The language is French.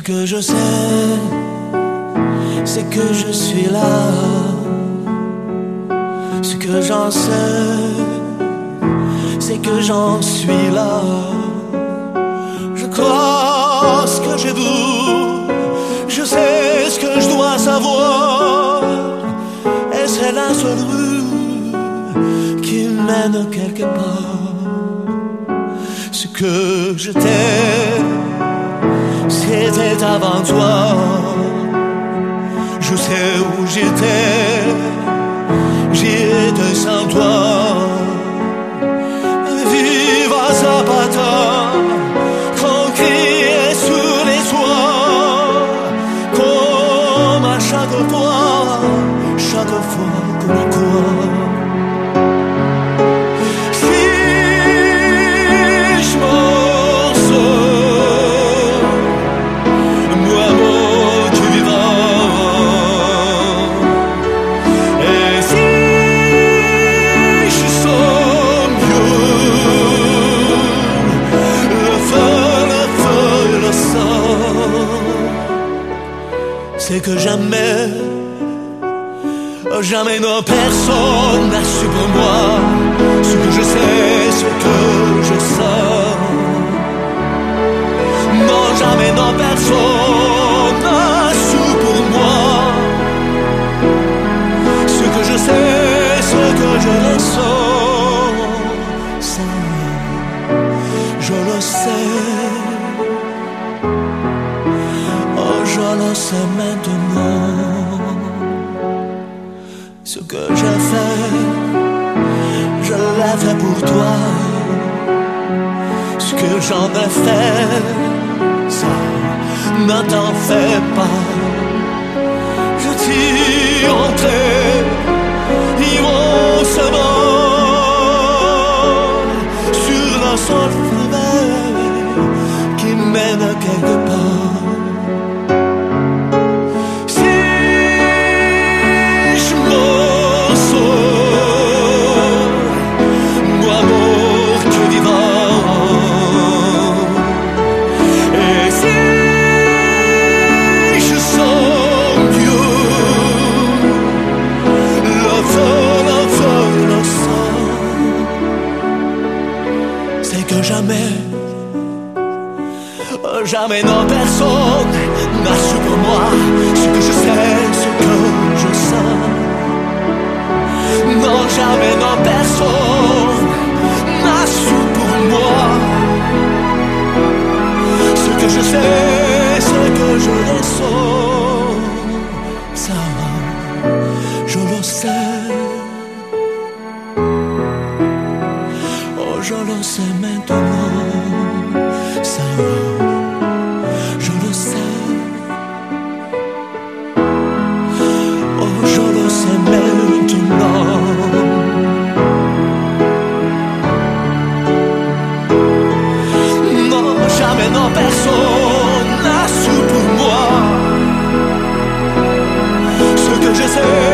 que je sais, c'est que je suis là. Ce que j'en sais, c'est que j'en suis là. Je crois ce que j'ai vu, je sais ce que je dois savoir. Et c'est la seule rue qui mène quelque part. Ce que je t'ai, c'était avant toi. Je sais où j'étais, j'étais sans toi. Viva Zapata, qu'on criait sur les toits, comme à chaque fois qu'on y croit. C'est que jamais, jamais non, personne n'a su pour moi ce que je sais, ce que je sens. Non, jamais non, personne n'a su pour moi ce que je sais, ce que je ressens. Ça, je le sais. Je le sais maintenant. Ce que j'ai fait, je l'ai fait pour toi. Ce que j'en ai fait, ça ne t'en fais pas. Je t'y entrais immensément sur la seule fenêtre qui mène quelque part. Jamais, jamais non, personne n'a su pour moi ce que je sais, ce que je sens. Non, jamais non, personne n'a su pour moi ce que je sais, ce que je ressens. Ça, je le sais. Je le sais maintenant, ça, je le sais. Oh, je le sais maintenant. Non, jamais non, personne n'a su pour moi ce que je sais.